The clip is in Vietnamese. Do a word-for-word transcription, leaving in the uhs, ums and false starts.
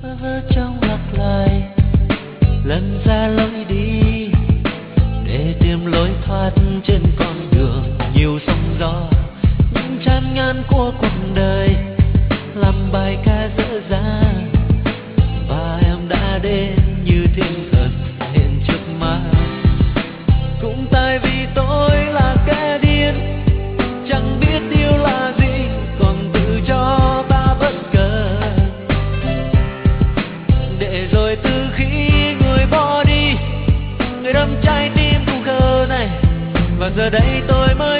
vơ vơ trong lạc lại lần ra lối đi để tìm lối thoát trên con đường nhiều sóng gió. Những chán ngán của cuộc đời làm bài ca dở dang và em đã đến như thiên thần hiện trước mắt. Cũng tại vì tôi là kẻ điên chẳng biết yêu là gì còn tự cho ta bất cần, để rồi từ khi người bỏ đi người đâm trái tim khung khờ này và giờ đây tôi mới